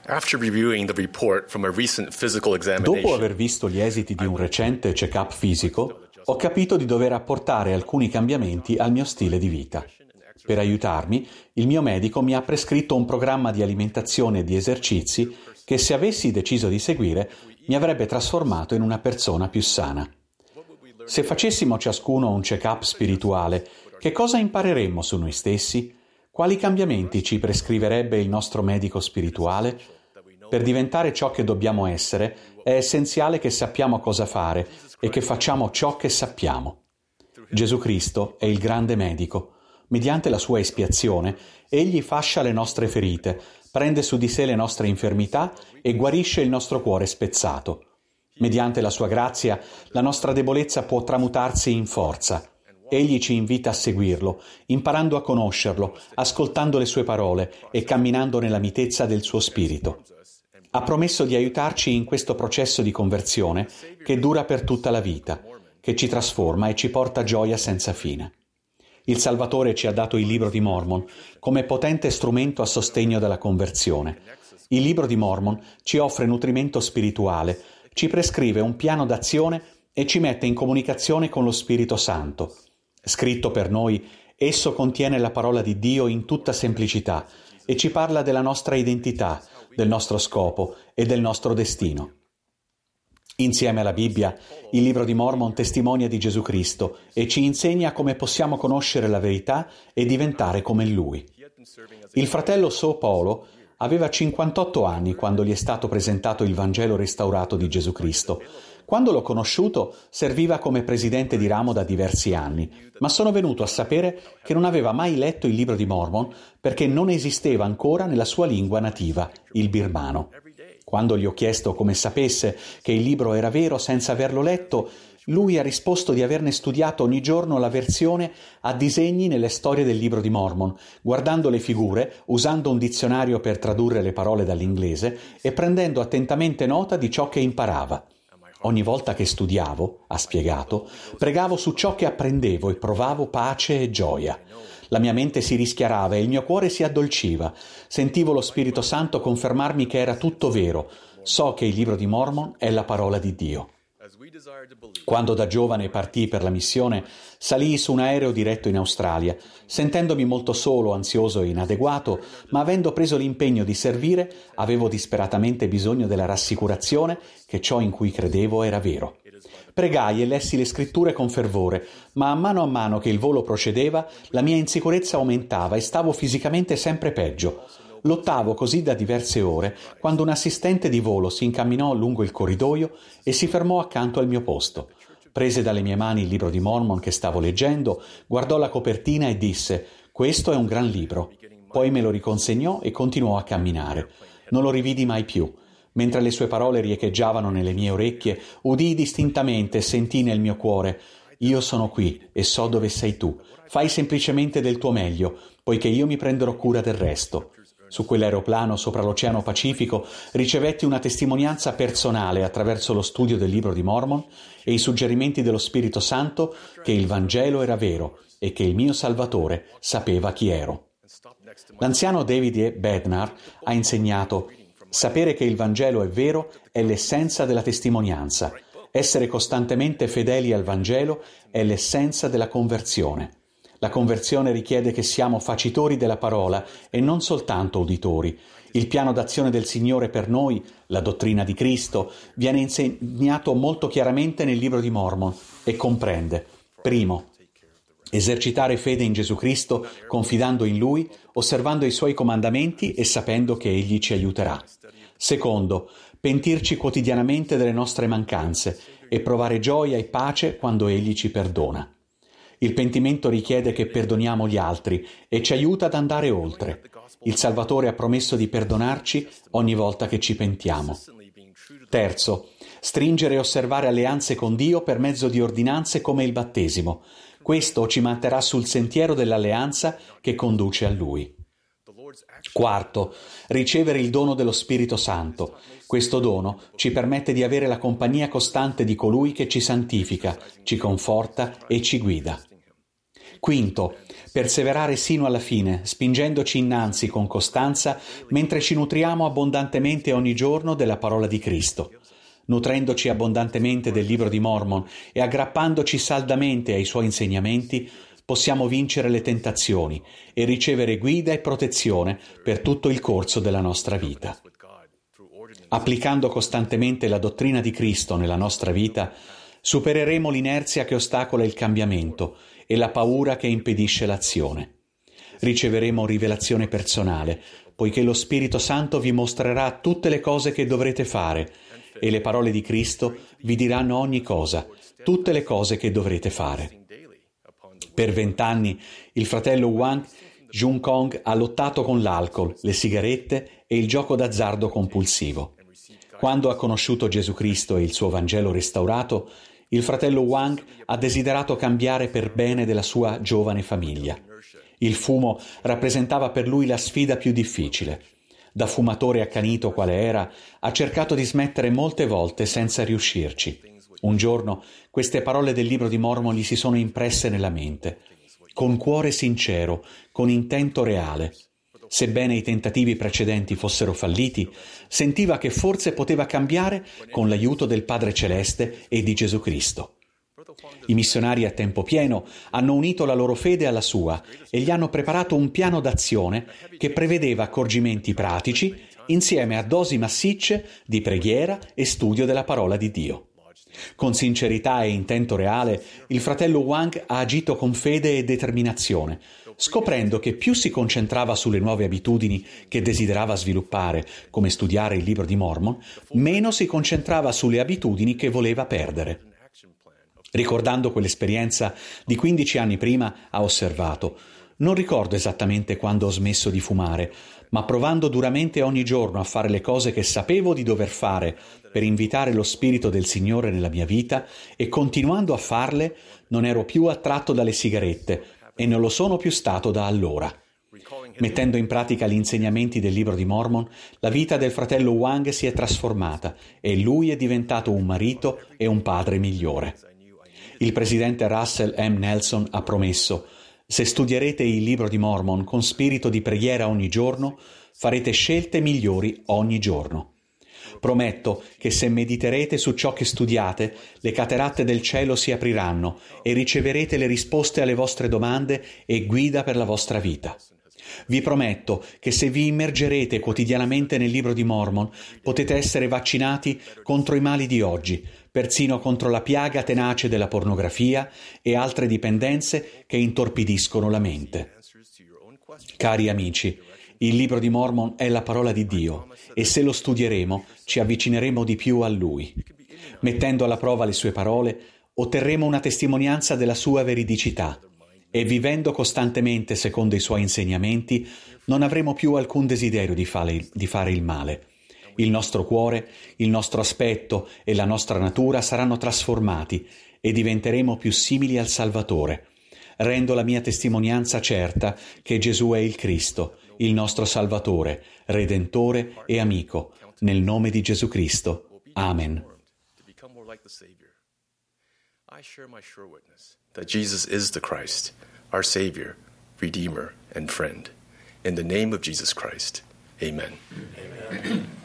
After reviewing the report from a recent physical Dopo examination, aver visto gli esiti di un recente check-up fisico, ho capito di dover apportare alcuni cambiamenti al mio stile di vita. Per aiutarmi, il mio medico mi ha prescritto un programma di alimentazione e di esercizi che, se avessi deciso di seguire, mi avrebbe trasformato in una persona più sana. Se facessimo ciascuno un check-up spirituale, che cosa impareremmo su noi stessi? Quali cambiamenti ci prescriverebbe il nostro medico spirituale? Per diventare ciò che dobbiamo essere, è essenziale che sappiamo cosa fare e che facciamo ciò che sappiamo. Gesù Cristo è il grande medico. Mediante la sua espiazione, egli fascia le nostre ferite, prende su di sé le nostre infermità e guarisce il nostro cuore spezzato. Mediante la sua grazia, la nostra debolezza può tramutarsi in forza. Egli ci invita a seguirlo, imparando a conoscerlo, ascoltando le sue parole e camminando nella mitezza del suo spirito. Ha promesso di aiutarci in questo processo di conversione che dura per tutta la vita, che ci trasforma e ci porta gioia senza fine. Il Salvatore ci ha dato il Libro di Mormon come potente strumento a sostegno della conversione. Il Libro di Mormon ci offre nutrimento spirituale, ci prescrive un piano d'azione e ci mette in comunicazione con lo Spirito Santo. Scritto per noi, esso contiene la parola di Dio in tutta semplicità e ci parla della nostra identità, del nostro scopo e del nostro destino. Insieme alla Bibbia, il Libro di Mormon testimonia di Gesù Cristo e ci insegna come possiamo conoscere la verità e diventare come Lui. Il fratello So Paulo aveva 58 anni quando gli è stato presentato il Vangelo restaurato di Gesù Cristo. Quando l'ho conosciuto, serviva come presidente di ramo da diversi anni, ma sono venuto a sapere che non aveva mai letto il Libro di Mormon perché non esisteva ancora nella sua lingua nativa, il birmano. Quando gli ho chiesto come sapesse che il libro era vero senza averlo letto, lui ha risposto di averne studiato ogni giorno la versione a disegni nelle storie del Libro di Mormon, guardando le figure, usando un dizionario per tradurre le parole dall'inglese e prendendo attentamente nota di ciò che imparava. Ogni volta che studiavo, ha spiegato, pregavo su ciò che apprendevo e provavo pace e gioia. La mia mente si rischiarava e il mio cuore si addolciva. Sentivo lo Spirito Santo confermarmi che era tutto vero. So che il Libro di Mormon è la parola di Dio. Quando da giovane partii per la missione, salii su un aereo diretto in Australia, sentendomi molto solo, ansioso e inadeguato, ma avendo preso l'impegno di servire, avevo disperatamente bisogno della rassicurazione che ciò in cui credevo era vero. Pregai e lessi le scritture con fervore, ma a mano che il volo procedeva, la mia insicurezza aumentava e stavo fisicamente sempre peggio. Lottavo così da diverse ore, quando un assistente di volo si incamminò lungo il corridoio e si fermò accanto al mio posto. Prese dalle mie mani il Libro di Mormon che stavo leggendo, guardò la copertina e disse: «Questo è un gran libro». Poi me lo riconsegnò e continuò a camminare. Non lo rividi mai più. Mentre le sue parole riecheggiavano nelle mie orecchie, udii distintamente e sentii nel mio cuore: «Io sono qui e so dove sei tu. Fai semplicemente del tuo meglio, poiché io mi prenderò cura del resto». Su quell'aeroplano sopra l'Oceano Pacifico ricevetti una testimonianza personale attraverso lo studio del Libro di Mormon e i suggerimenti dello Spirito Santo che il Vangelo era vero e che il mio Salvatore sapeva chi ero. L'anziano David E. Bednar ha insegnato: sapere che il Vangelo è vero è l'essenza della testimonianza. Essere costantemente fedeli al Vangelo è l'essenza della conversione. La conversione richiede che siamo facitori della parola e non soltanto uditori. Il piano d'azione del Signore per noi, la dottrina di Cristo, viene insegnato molto chiaramente nel Libro di Mormon e comprende: primo, esercitare fede in Gesù Cristo confidando in Lui, osservando i Suoi comandamenti e sapendo che Egli ci aiuterà. Secondo, pentirci quotidianamente delle nostre mancanze e provare gioia e pace quando Egli ci perdona. Il pentimento richiede che perdoniamo gli altri e ci aiuta ad andare oltre. Il Salvatore ha promesso di perdonarci ogni volta che ci pentiamo. Terzo, stringere e osservare alleanze con Dio per mezzo di ordinanze come il battesimo. Questo ci manterrà sul sentiero dell'alleanza che conduce a Lui. Quarto, ricevere il dono dello Spirito Santo. Questo dono ci permette di avere la compagnia costante di colui che ci santifica, ci conforta e ci guida. Quinto, perseverare sino alla fine, spingendoci innanzi con costanza mentre ci nutriamo abbondantemente ogni giorno della parola di Cristo. Nutrendoci abbondantemente del Libro di Mormon e aggrappandoci saldamente ai suoi insegnamenti, possiamo vincere le tentazioni e ricevere guida e protezione per tutto il corso della nostra vita. Applicando costantemente la dottrina di Cristo nella nostra vita, supereremo l'inerzia che ostacola il cambiamento e la paura che impedisce l'azione. Riceveremo rivelazione personale, poiché lo Spirito Santo vi mostrerà tutte le cose che dovrete fare e le parole di Cristo vi diranno ogni cosa, tutte le cose che dovrete fare. Per 20 anni il fratello Wang Jun Kong ha lottato con l'alcol, le sigarette e il gioco d'azzardo compulsivo. Quando ha conosciuto Gesù Cristo e il suo Vangelo restaurato, il fratello Wang ha desiderato cambiare per bene della sua giovane famiglia. Il fumo rappresentava per lui la sfida più difficile. Da fumatore accanito quale era, ha cercato di smettere molte volte senza riuscirci. Un giorno queste parole del Libro di Mormon gli si sono impresse nella mente. Con cuore sincero, con intento reale. Sebbene i tentativi precedenti fossero falliti, sentiva che forse poteva cambiare con l'aiuto del Padre Celeste e di Gesù Cristo. I missionari a tempo pieno hanno unito la loro fede alla sua e gli hanno preparato un piano d'azione che prevedeva accorgimenti pratici insieme a dosi massicce di preghiera e studio della parola di Dio. Con sincerità e intento reale, il fratello Wang ha agito con fede e determinazione, scoprendo che più si concentrava sulle nuove abitudini che desiderava sviluppare, come studiare il Libro di Mormon, meno si concentrava sulle abitudini che voleva perdere. Ricordando quell'esperienza di 15 anni prima, ha osservato: «Non ricordo esattamente quando ho smesso di fumare, ma provando duramente ogni giorno a fare le cose che sapevo di dover fare per invitare lo Spirito del Signore nella mia vita e continuando a farle, non ero più attratto dalle sigarette e non lo sono più stato da allora». Mettendo in pratica gli insegnamenti del Libro di Mormon, la vita del fratello Wang si è trasformata e lui è diventato un marito e un padre migliore. Il presidente Russell M. Nelson ha promesso: «Se studierete il Libro di Mormon con spirito di preghiera ogni giorno, farete scelte migliori ogni giorno. Prometto che se mediterete su ciò che studiate, le cateratte del cielo si apriranno e riceverete le risposte alle vostre domande e guida per la vostra vita. Vi prometto che se vi immergerete quotidianamente nel Libro di Mormon, potete essere vaccinati contro i mali di oggi, persino contro la piaga tenace della pornografia e altre dipendenze che intorpidiscono la mente». Cari amici, il Libro di Mormon è la parola di Dio e se lo studieremo ci avvicineremo di più a Lui. Mettendo alla prova le sue parole, otterremo una testimonianza della sua veridicità e vivendo costantemente secondo i suoi insegnamenti non avremo più alcun desiderio di fare il male. Il nostro cuore, il nostro aspetto e la nostra natura saranno trasformati e diventeremo più simili al Salvatore. Rendo la mia testimonianza certa che Gesù è il Cristo, il nostro Salvatore, Redentore e amico, nel nome di Gesù Cristo. Amen. I share my sure witness that Jesus is the Christ, our Savior, Redeemer, and friend. In the name of Jesus Christ, amen. Amen.